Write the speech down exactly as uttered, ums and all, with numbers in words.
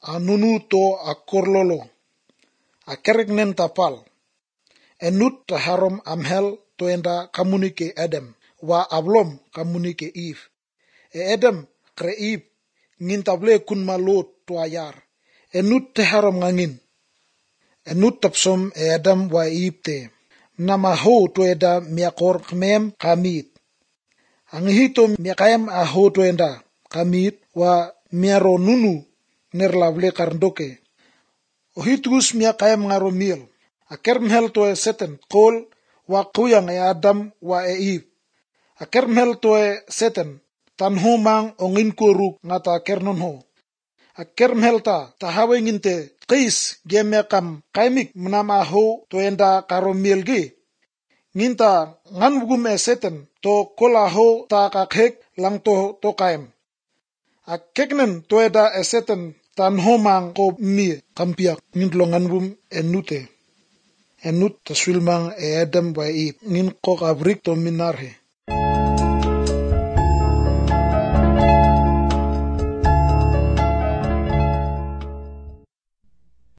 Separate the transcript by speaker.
Speaker 1: anunu to akorlolo, akerignen tapal, enut taharom amhel to enda kamunike Adam, wa ablom kamunike Eve. E Adam kre Eve ngin table kun malot to ayar, enut taharom ngangin, enut tapsom e Adam wa Eve te, namaho to eda miakor kmem kamit. Ang hito miakayam aho to enda kamit wa miaro nunu nerlavle karndoke. Ohitus miakayam ngaromil. Akermhel to e seten kol wa kuyang e Adam wa e Eve. Akermhel to e seten tanho mang ongin kuruk ngata kernon ho. Akermhel ta tahawe nginte kis gemekam kaimik menama ho to enda karomil gi. Nginta ngan wugum e seten to kola ho ta kakhek lang to to kaim. Akeknen to eda e seten tanho mang ko mi kampiak ngintlo ngan wum enute. Enut taswilmang e Adam wa Eve ngin ko kabrik to minarhe.